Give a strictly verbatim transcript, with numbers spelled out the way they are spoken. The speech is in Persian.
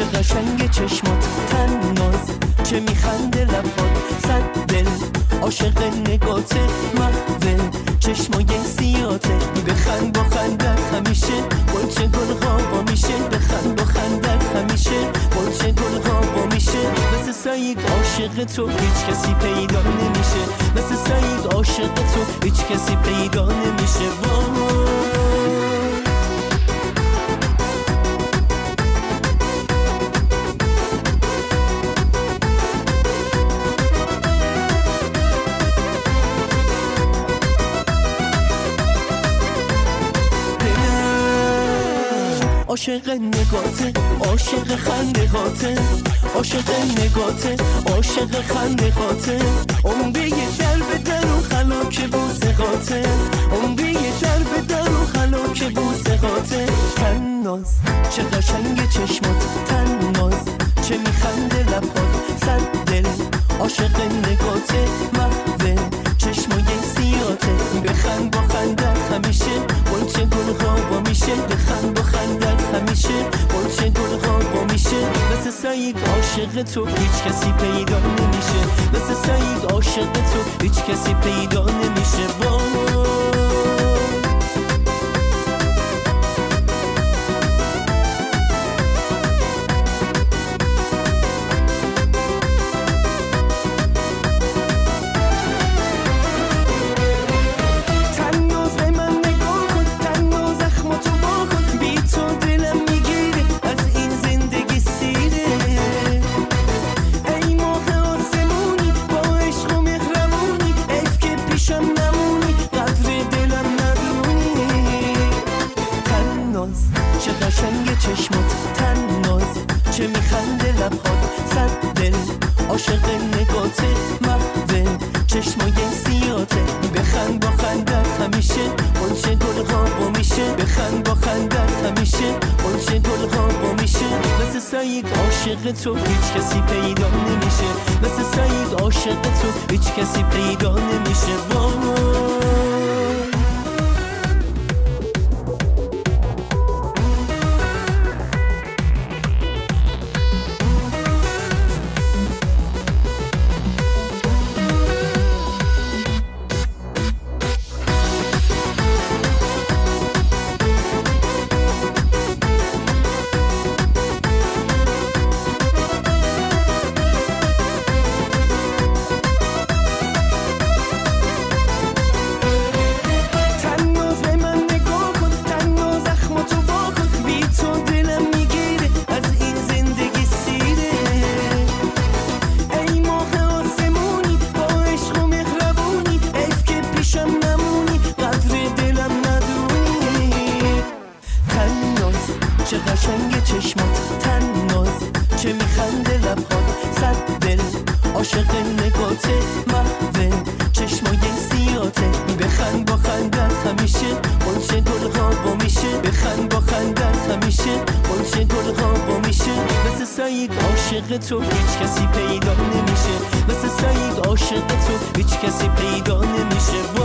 چه قشنگ چشمات تناز، چه میخنده لبات صد دل، عاشق نگاته محوه چشمای سیاته. بخند با خندت همیشه گلچه گل غابا میشه، بخند با خندت همیشه گلچه گل غابا میشه. مثل سعید عاشق تو هیچ کسی پیدا نمیشه، مثل سعید عاشق تو هیچ کسی پیدا نمیشه. وای عاشق نگاته، عاشق خنده هاته، عاشق نگاته، عاشق خنده هاته. عمری در به در و خلاک بوسه هاته، عمری در به در و خلاک بوسه هاته. تناز چه قشنگ چشمات تناز، چه میخنده لبات صد دل، عاشق نگاته محوه چشمای سیاته. بخند با خندت همیشه گلچه گل غابا میشه، بخند با خندت همیشه گلچه گل غابا میشه. مثل سعید عاشق تو هیچ کسی پیدا نمیشه، مثل سعید عاشق تو هیچ کسی پیدا نمیشه. وای چشمات تناز، چه میخنده لبات صد دل، عاشق نگاته محوه چشمای سیاته. بخند با خندت همیشه گلچه گل غابا میشه، بخند با خندت همیشه گلچه گل غابا میشه. مثل سعید عاشق تو هیچ کسی پیدا نمیشه، مثل سعید عاشق تو هیچ کسی پیدا نمیشه. وای چه قشنگ چشمات تناز، چه میخنده لبات صد دل، عاشق نگاته محوه چشمای سیاته. بخند با خندت همیشه گلچه گل غابا میشه، بخند با خندت همیشه گلچه گل غابا میشه. مثل سعید عاشق تو هیچ کسی پیدا نمیشه، مثل سعید عاشق تو هیچ کسی پیدا نمیشه.